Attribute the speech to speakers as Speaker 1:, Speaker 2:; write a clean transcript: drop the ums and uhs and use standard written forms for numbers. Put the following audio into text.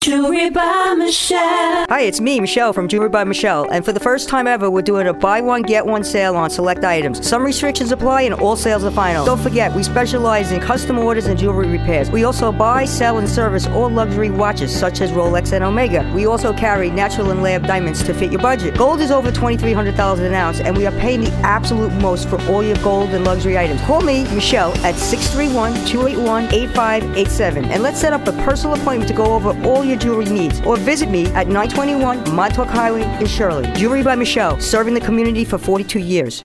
Speaker 1: Jewelry by Michelle.
Speaker 2: Hi, it's me, Michelle from Jewelry by Michelle, and for the first time ever, we're doing a buy one, get one sale on select items. Some restrictions apply and all sales are final. Don't forget, we specialize in custom orders and jewelry repairs. We also buy, sell, and service all luxury watches such as Rolex and Omega. We also carry natural and lab diamonds to fit your budget. Gold is over $2,300 an ounce, and we are paying the absolute most for all your gold and luxury items. Call me, Michelle, at 631-281-8587, and let's set up a personal appointment to go over all your jewelry needs, or visit me at 921 Montauk Highway in Shirley. Jewelry by Michelle, serving the community for 42 years.